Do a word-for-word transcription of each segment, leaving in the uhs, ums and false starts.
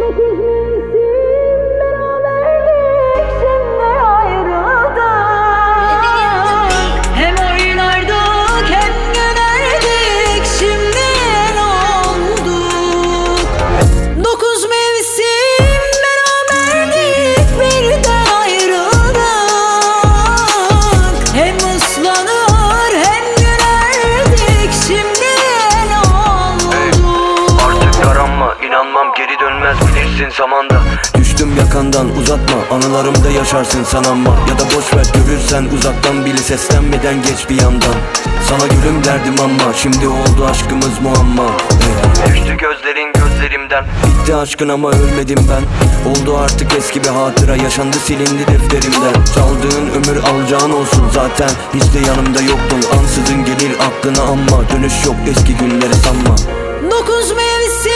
Geri dönmez bilirsin zamanda. Düştüm yakandan uzatma, anılarımda yaşarsın sananma. Ya da boş ver, görürsen uzaktan bile seslenmeden geç bir yandan. Sana gülüm derdim ama şimdi oldu aşkımız muamma. Düştü gözlerin gözlerimden, bitti aşkın ama ölmedim ben. Oldu artık eski bir hatıra, yaşandı silindi defterimden. Çaldığın ömür alacağın olsun zaten, hiç de yanımda yoktun. Ansızın gelir aklına ama dönüş yok, eski günleri sanma. Dokuz mevsim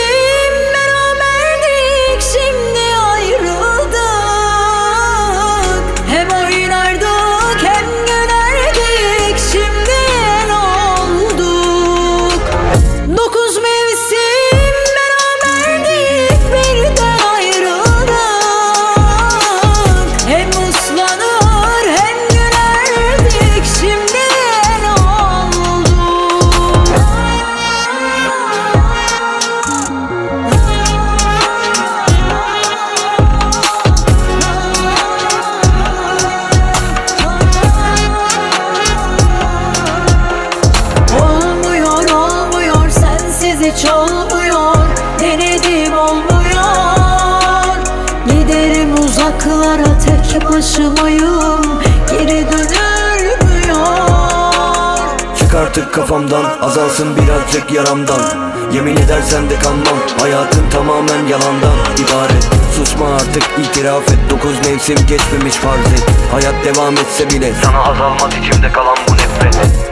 şimdi ayrıldık. Hem oynardık hem gülerdik. Şimdi el olduk. Dokuz mevsim beraberdik, birden ayrıldık. Hem uslanır hem gülerdik. Şimdi el olduk. Hiç olmuyor, denedim olmuyor. Giderim uzaklara tek başımayım, geri dönülmüyor. Çık artık kafamdan, azalsın birazcık yaramdan. Yemin edersen de kanmam, hayatın tamamen yalandan ibaret. Susma artık, itiraf et, dokuz mevsim geçmemiş farz et. Hayat devam etse bile sana azalmaz içimde kalan bu nefret.